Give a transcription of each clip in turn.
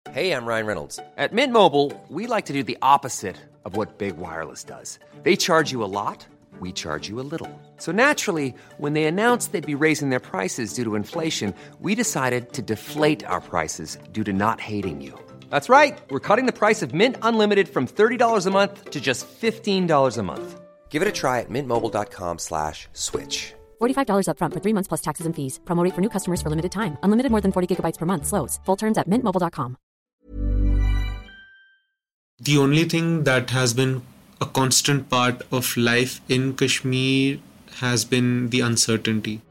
Hey, I'm Ryan Reynolds. At Mint Mobile, we like to do the opposite of what Big Wireless does. They charge you a lot, we charge you a little. So naturally, when they announced they'd be raising their prices due to inflation, we decided to deflate our prices due to not hating you. That's right. We're cutting the price of Mint Unlimited from $30 a month to just $15 a month. Give it a try at mintmobile.com/switch. $45 up front for 3 months plus taxes and fees. Promo rate for new customers for limited time. Unlimited more than 40 gigabytes per month. Slows full terms at mintmobile.com. The only thing that has been a constant part of life in Kashmir has been the uncertainty.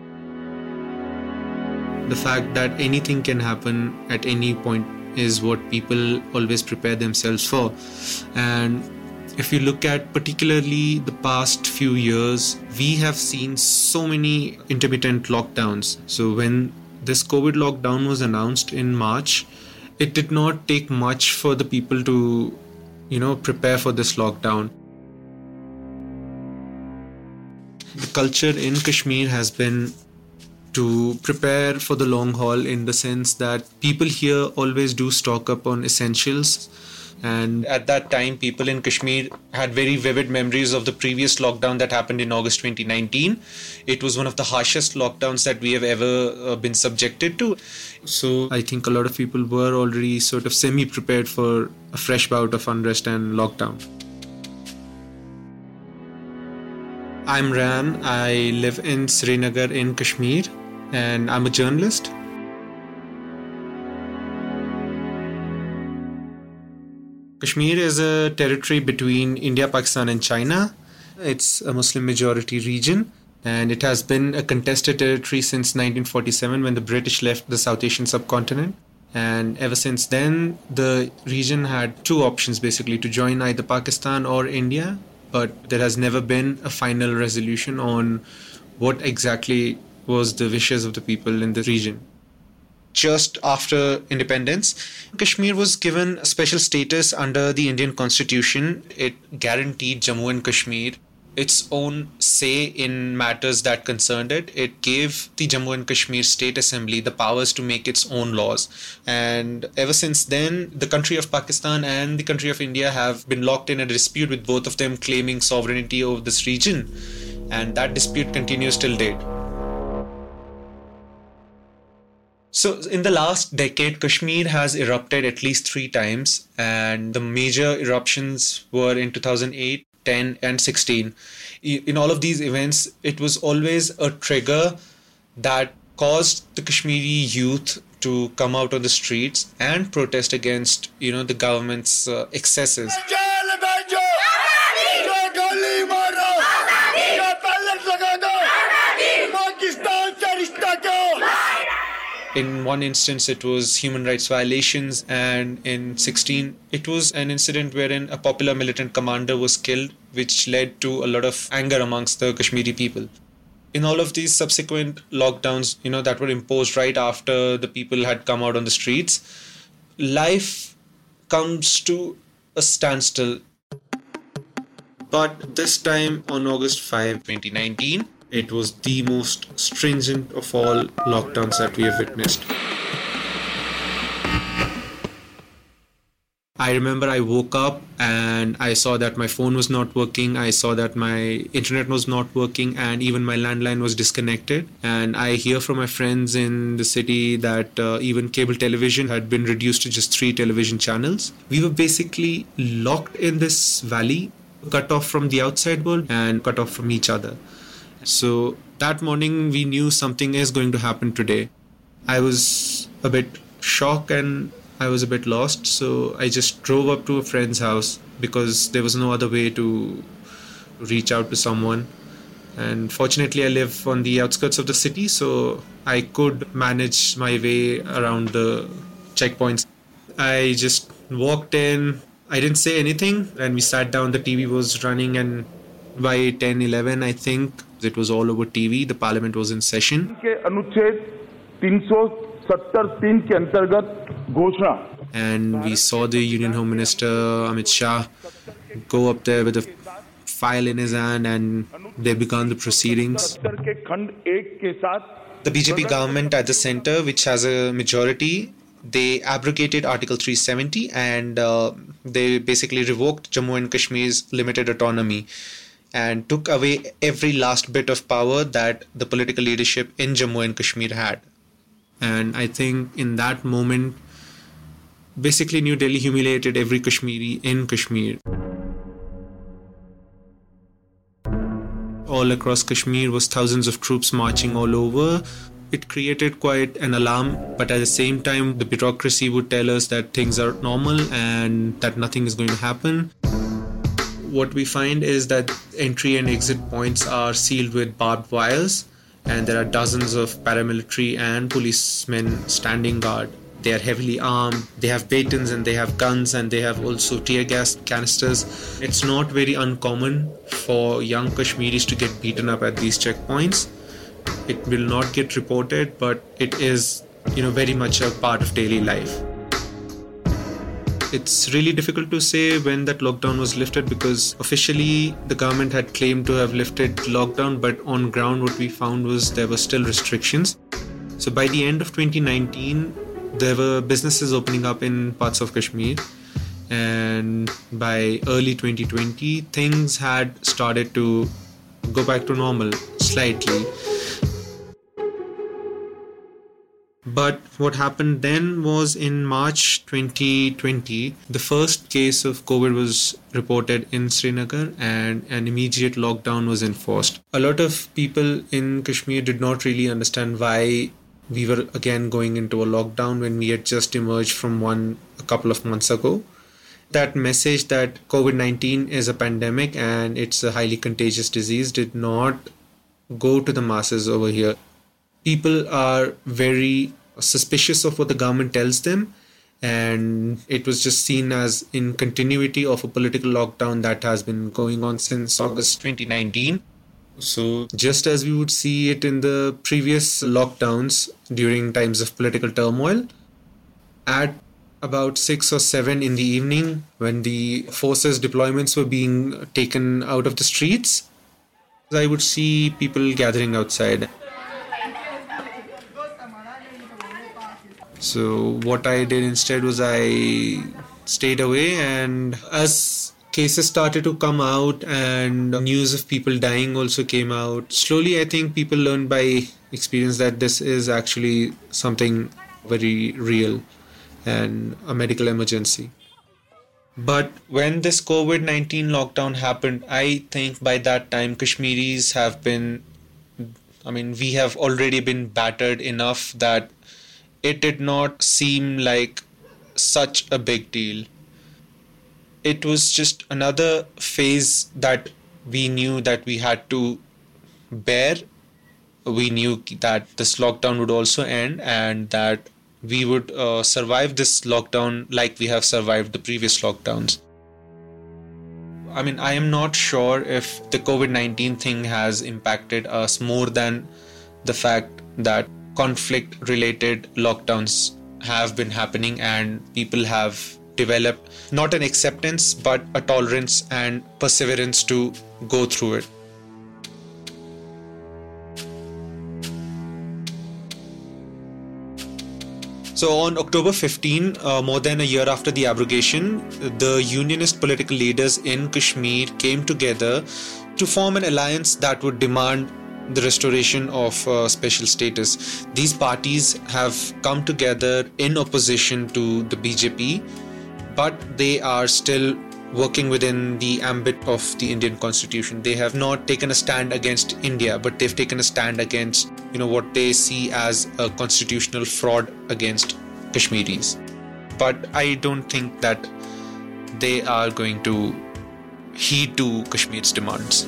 The fact that anything can happen at any point is what people always prepare themselves for. And if you look at particularly the past few years, we have seen so many intermittent lockdowns. So when this COVID lockdown was announced in March, it did not take much for the people to, prepare for this lockdown. The culture in Kashmir has been to prepare for the long haul, in the sense that people here always do stock up on essentials. And at that time, people in Kashmir had very vivid memories of the previous lockdown that happened in August 2019. It was one of the harshest lockdowns that we have ever been subjected to. So I think a lot of people were already sort of semi-prepared for a fresh bout of unrest and lockdown. I'm Ran. I live in Srinagar in Kashmir, and I'm a journalist. Kashmir is a territory between India, Pakistan and China. It's a Muslim majority region, and it has been a contested territory since 1947, when the British left the South Asian subcontinent. And ever since then, the region had two options basically, to join either Pakistan or India, but there has never been a final resolution on what exactly was the wishes of the people in the region. Just after independence, Kashmir was given a special status under the Indian Constitution. It guaranteed Jammu and Kashmir its own say in matters that concerned it. It gave the Jammu and Kashmir State Assembly the powers to make its own laws. And ever since then, the country of Pakistan and the country of India have been locked in a dispute, with both of them claiming sovereignty over this region. And that dispute continues till date. So in the last decade, Kashmir has erupted at least 3 times, and the major eruptions were in 2008, 10 and 16. In all of these events, it was always a trigger that caused the Kashmiri youth to come out on the streets and protest against, the government's excesses. In one instance, it was human rights violations, and in 16, it was an incident wherein a popular militant commander was killed, which led to a lot of anger amongst the Kashmiri people. In all of these subsequent lockdowns, that were imposed right after the people had come out on the streets, life comes to a standstill. But this time, on August 5, 2019, it was the most stringent of all lockdowns that we have witnessed. I remember I woke up and I saw that my phone was not working. I saw that my internet was not working, and even my landline was disconnected. And I hear from my friends in the city that even cable television had been reduced to just 3 television channels. We were basically locked in this valley, cut off from the outside world and cut off from each other. So that morning we knew something is going to happen today. I was a bit shocked and I was a bit lost, so I just drove up to a friend's house because there was no other way to reach out to someone. And fortunately I live on the outskirts of the city, so I could manage my way around the checkpoints. I just walked in, I didn't say anything, and we sat down. The TV was running, and by 10-11 I think it was all over TV. The parliament was in session. And we saw the Union Home Minister Amit Shah go up there with a file in his hand, and they began the proceedings. The BJP government at the centre, which has a majority, they abrogated Article 370 and they basically revoked Jammu and Kashmir's limited autonomy and took away every last bit of power that the political leadership in Jammu and Kashmir had. And I think in that moment, basically New Delhi humiliated every Kashmiri in Kashmir. All across Kashmir was thousands of troops marching all over. It created quite an alarm, but at the same time, the bureaucracy would tell us that things are normal and that nothing is going to happen. What we find is that entry and exit points are sealed with barbed wires, and there are dozens of paramilitary and policemen standing guard. They are heavily armed, they have batons and they have guns and they have also tear gas canisters. It's not very uncommon for young Kashmiris to get beaten up at these checkpoints. It will not get reported, but it is, very much a part of daily life. It's really difficult to say when that lockdown was lifted because officially the government had claimed to have lifted lockdown, but on ground what we found was there were still restrictions. So by the end of 2019, there were businesses opening up in parts of Kashmir, and by early 2020, things had started to go back to normal slightly. But what happened then was in March 2020, the first case of COVID was reported in Srinagar and an immediate lockdown was enforced. A lot of people in Kashmir did not really understand why we were again going into a lockdown when we had just emerged from one a couple of months ago. That message that COVID-19 is a pandemic and it's a highly contagious disease did not go to the masses over here. People are very suspicious of what the government tells them, and it was just seen as in continuity of a political lockdown that has been going on since August 2019. So just as we would see it in the previous lockdowns during times of political turmoil, at about 6 or 7 in the evening when the forces deployments were being taken out of the streets, I would see people gathering outside. So what I did instead was I stayed away, and as cases started to come out and news of people dying also came out, slowly I think people learned by experience that this is actually something very real and a medical emergency. But when this COVID-19 lockdown happened, I think by that time Kashmiris we have already been battered enough that it did not seem like such a big deal. It was just another phase that we knew that we had to bear. We knew that this lockdown would also end and that we would survive this lockdown like we have survived the previous lockdowns. I am not sure if the COVID-19 thing has impacted us more than the fact that conflict-related lockdowns have been happening and people have developed not an acceptance but a tolerance and perseverance to go through it. So on October 15, more than a year after the abrogation, the unionist political leaders in Kashmir came together to form an alliance that would demand the restoration of special status. These parties have come together in opposition to the BJP, but they are still working within the ambit of the Indian Constitution. They have not taken a stand against India, but they've taken a stand against, what they see as a constitutional fraud against Kashmiris. But I don't think that they are going to heed to Kashmir's demands.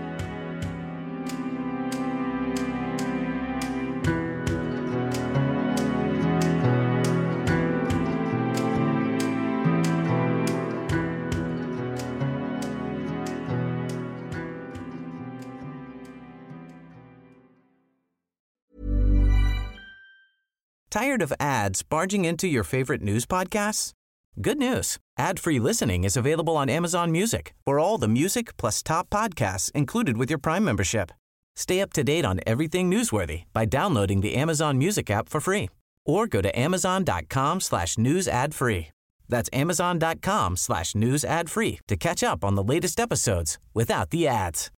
Tired of ads barging into your favorite news podcasts? Good news. Ad-free listening is available on Amazon Music for all the music plus top podcasts included with your Prime membership. Stay up to date on everything newsworthy by downloading the Amazon Music app for free or go to amazon.com/news ad free. That's amazon.com/news ad free to catch up on the latest episodes without the ads.